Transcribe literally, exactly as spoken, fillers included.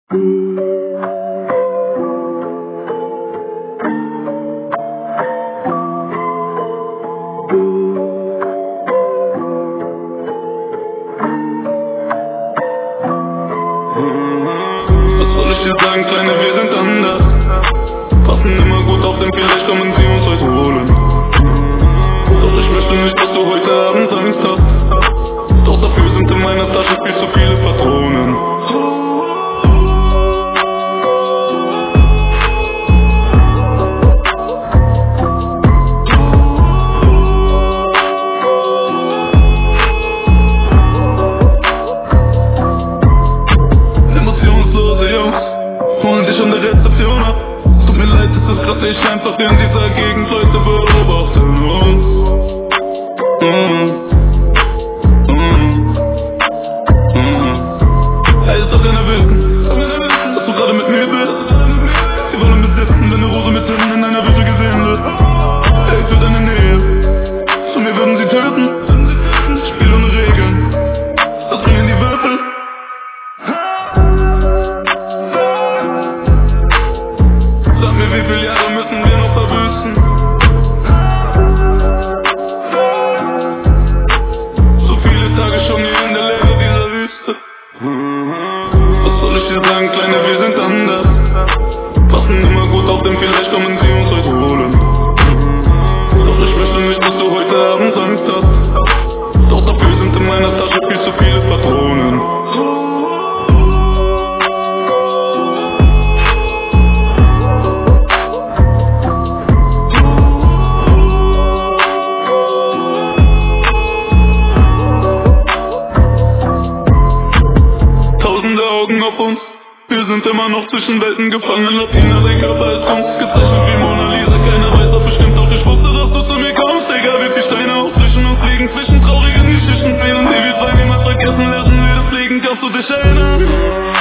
Sagen, Kleine, wir sind anders. Passen immer gut auf, denn vielleicht kommen sie uns heute holen. Doch ich möchte nicht, dass du heute Abend Angst hast. Doch dafür sind in meiner Tasche viel zu viele Patronen. Emotionslose Jungs holen dich an der Rezeption ab. Tut mir leid, es ist grad nicht einfach, in dieser Gegend Leute beobachten uns. mm. Mm. Mm. Hey, ist doch keiner wissen, dass du gerade mit mir bist. Sie wollen besitzen, wenn eine Rose mit hinten in einer Hütte gesehen wird. Hey, für deine Nähe zu mir würden sie töten. Spiel ohne Regeln, das bringen die Würfel. Sag mir, wie viele Jahre müssen wir noch verbüßen? So viele Tage schon hier in der Leere dieser Wüste. Was soll ich dir sagen, Kleine, wir sind anders. Passen immer gut auf, denn vielleicht kommen sie uns heute holen. Doch ich möchte nicht, dass du heute Abend Angst hast. Doch dafür sind in meiner Tasche viel zu viele Patronen. Tausende Augen auf uns, wir sind immer noch zwischen Welten gefangen. Latina, dein Körper ist Kunst, gezeichnet wie Mona Lisa. Keiner weiß doch bestimmt, doch ich wusste, dass du zu mir kommst. Egal wie viele Steine auch zwischen uns liegen, zwischen traurigen Geschichten, während die wir zwei niemals vergessen, lassen wir das liegen. Kannst du dich erinnern?